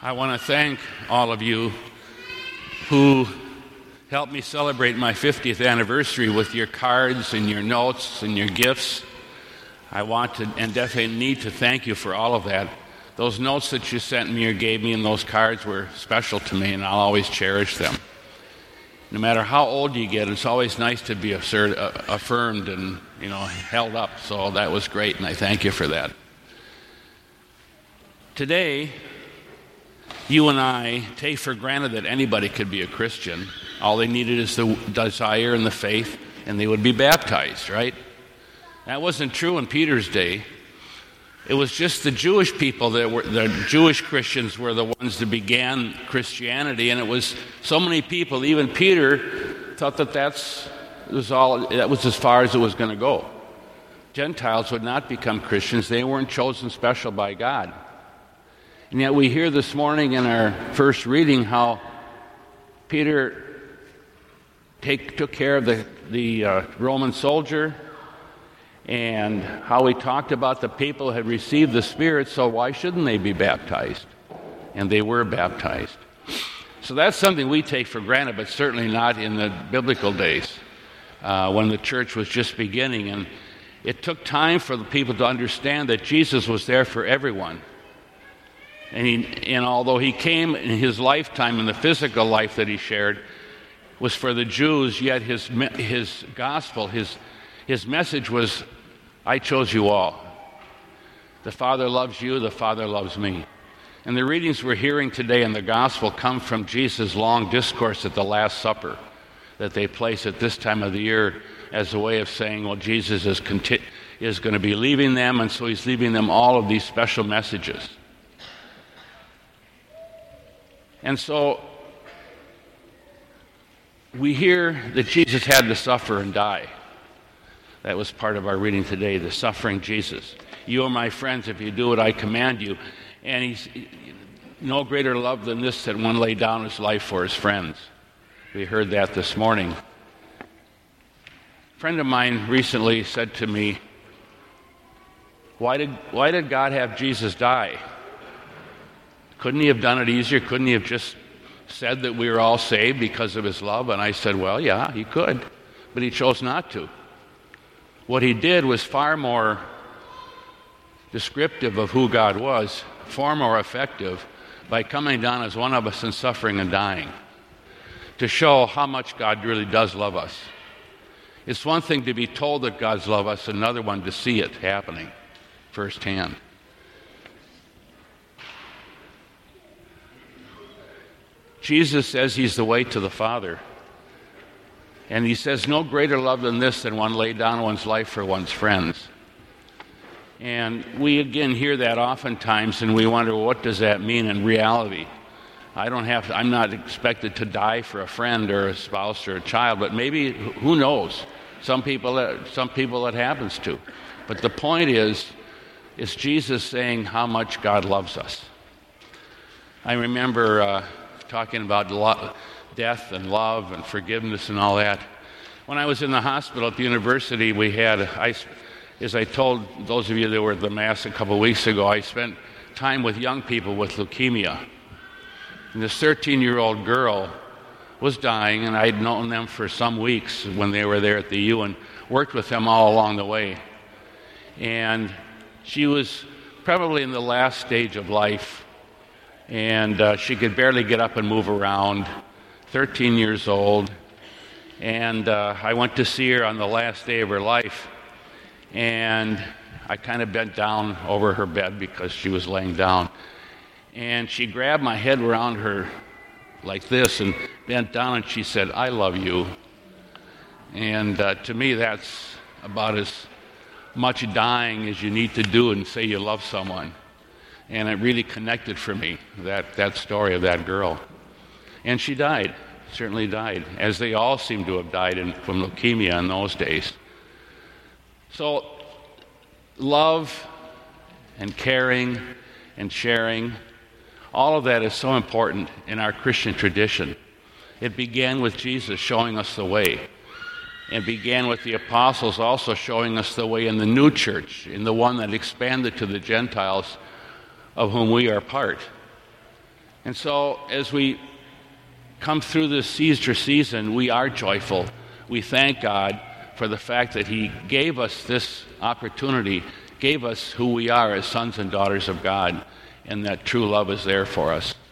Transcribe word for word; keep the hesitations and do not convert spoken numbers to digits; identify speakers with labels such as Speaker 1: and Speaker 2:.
Speaker 1: I want to thank all of you who helped me celebrate my fiftieth anniversary with your cards and your notes and your gifts. I want to and definitely need to thank you for all of that. Those notes that you sent me or gave me and those cards were special to me, and I'll always cherish them. No matter how old you get, it's always nice to be assert, uh, affirmed and you know held up. So that was great, and I thank you for that. Today, you and I take for granted that anybody could be a Christian. All they needed is the desire and the faith, and they would be baptized, right? That wasn't true in Peter's day. It was just the Jewish people that were, the Jewish Christians were the ones that began Christianity, and it was so many people, even Peter thought that that's, it was all, that was as far as it was going to go. Gentiles would not become Christians. They weren't chosen special by God. And yet we hear this morning in our first reading how Peter take, took care of the, the uh, Roman soldier, and how he talked about the people who had received the Spirit, so why shouldn't they be baptized? And they were baptized. So that's something we take for granted, but certainly not in the biblical days uh, when the church was just beginning. And it took time for the people to understand that Jesus was there for everyone. And, he, and although he came in his lifetime, in the physical life that he shared, was for the Jews, yet his, his gospel, his His message was, I chose you all. The Father loves you, the Father loves me. And the readings we're hearing today in the gospel come from Jesus' long discourse at the Last Supper that they place at this time of the year as a way of saying, well, Jesus is, conti- is going to be leaving them, and so he's leaving them all of these special messages. And so we hear that Jesus had to suffer and die. That was part of our reading today, the suffering Jesus. You are my friends if you do what I command you. And he's no greater love than this, that one lay down his life for his friends. We heard that this morning. A friend of mine recently said to me, why did, why did God have Jesus die? Couldn't he have done it easier? Couldn't he have just said that we were all saved because of his love? And I said, well, yeah, he could, but he chose not to. What he did was far more descriptive of who God was, far more effective, by coming down as one of us and suffering and dying, to show how much God really does love us. It's one thing to be told that God's love us, another one to see it happening firsthand. Jesus says he's the way to the Father. And he says, no greater love than this, than one lay down one's life for one's friends. And we again hear that oftentimes, and we wonder, well, what does that mean in reality? I don't have to, I'm not expected to die for a friend or a spouse or a child, but maybe, who knows? Some people, some people it happens to. But the point is, is Jesus saying how much God loves us. I remember uh, talking about lo- death and love and forgiveness and all that. When I was in the hospital at the university, we had, I, as I told those of you that were at the Mass a couple of weeks ago, I spent time with young people with leukemia. And this thirteen-year-old girl was dying, and I'd known them for some weeks when they were there at the U and worked with them all along the way. And she was probably in the last stage of life, and uh, she could barely get up and move around, thirteen years old. And uh, I went to see her on the last day of her life, and I kind of bent down over her bed because she was laying down. And she grabbed my head around her like this and bent down, and she said, I love you. And uh, to me, that's about as much dying as you need to do and say you love someone. And it really connected for me, that, that story of that girl. And she died, certainly died, as they all seem to have died in, from leukemia in those days. So love and caring and sharing, all of that is so important in our Christian tradition. It began with Jesus showing us the way. It began with the apostles also showing us the way in the new church, in the one that expanded to the Gentiles, of whom we are part. And so as we come through this Easter season, we are joyful. We thank God for the fact that He gave us this opportunity, gave us who we are as sons and daughters of God, and that true love is there for us.